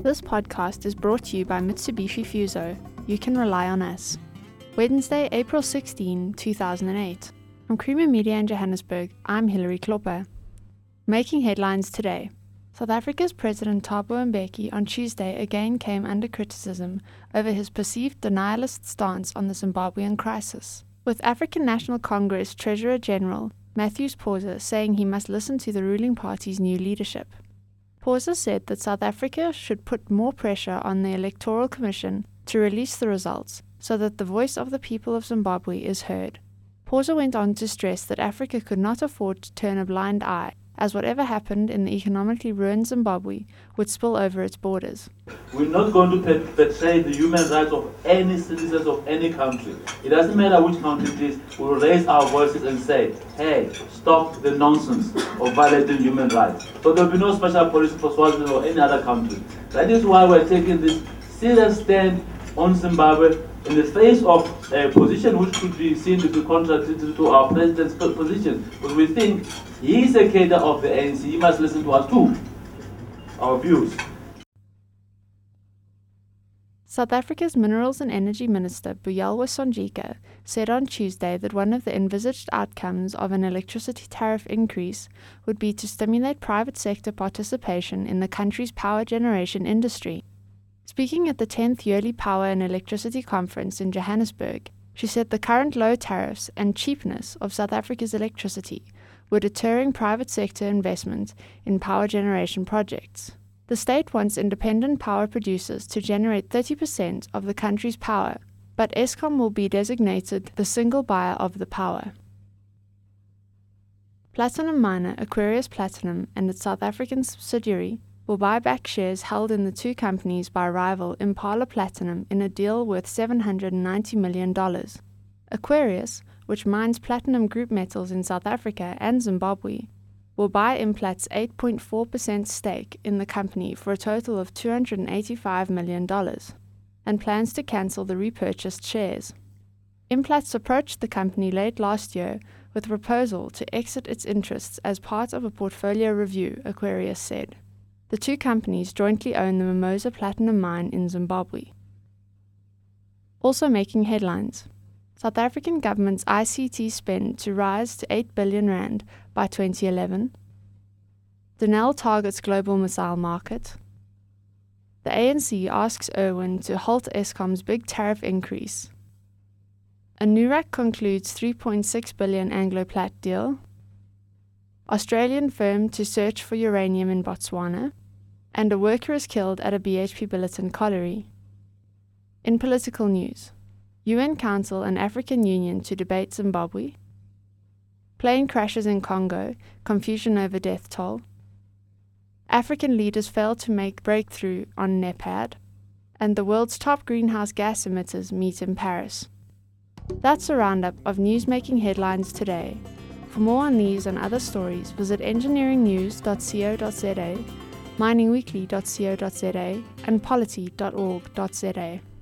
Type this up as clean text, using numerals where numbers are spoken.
This podcast is brought to you by Mitsubishi Fuso. You can rely on us. Wednesday, April 16, 2008. From Creamer Media in Johannesburg, I'm Hilary Klopper. Making headlines today. South Africa's President Thabo Mbeki on Tuesday again came under criticism over his perceived denialist stance on the Zimbabwean crisis, with African National Congress Treasurer General Matthews Phosa saying he must listen to the ruling party's new leadership. Phosa said that South Africa should put more pressure on the Electoral Commission to release the results so that the voice of the people of Zimbabwe is heard. Phosa went on to stress that Africa could not afford to turn a blind eye, as whatever happened in the economically ruined Zimbabwe would spill over its borders. We're not going to betray the human rights of any citizens of any country. It doesn't matter which country it is, we will raise our voices and say, hey, stop the nonsense of violating human rights. So there will be no special policy for Swaziland or any other country. That is why we're taking this serious stand on Zimbabwe in the face of a position which could be seen to be contrary to our president's position. Because we think he is a cadre of the ANC, he must listen to us too, our views. South Africa's Minerals and Energy Minister Buyelwa Sonjika said on Tuesday that one of the envisaged outcomes of an electricity tariff increase would be to stimulate private sector participation in the country's power generation industry. Speaking at the 10th Yearly Power and Electricity Conference in Johannesburg, she said the current low tariffs and cheapness of South Africa's electricity were deterring private sector investment in power generation projects. The state wants independent power producers to generate 30% of the country's power, but Eskom will be designated the single buyer of the power. Platinum miner Aquarius Platinum and its South African subsidiary will buy back shares held in the two companies by rival Impala Platinum in a deal worth $790 million. Aquarius, which mines platinum group metals in South Africa and Zimbabwe, will buy Implat's 8.4% stake in the company for a total of $285 million, and plans to cancel the repurchased shares. Implats approached the company late last year with a proposal to exit its interests as part of a portfolio review, Aquarius said. The two companies jointly own the Mimosa Platinum Mine in Zimbabwe. Also making headlines. South African government's ICT spend to rise to 8 billion rand by 2011. Denel targets global missile market. The ANC asks Irwin to halt Eskom's big tariff increase. Anurak concludes 3.6 billion Anglo-Plat deal. Australian firm to search for uranium in Botswana. And a worker is killed at a BHP Billiton colliery. In political news, UN Council and African Union to debate Zimbabwe. Plane crashes in Congo, confusion over death toll. African leaders fail to make breakthrough on NEPAD. And the world's top greenhouse gas emitters meet in Paris. That's a roundup of news-making headlines today. For more on these and other stories, visit engineeringnews.co.za, miningweekly.co.za, and polity.org.za.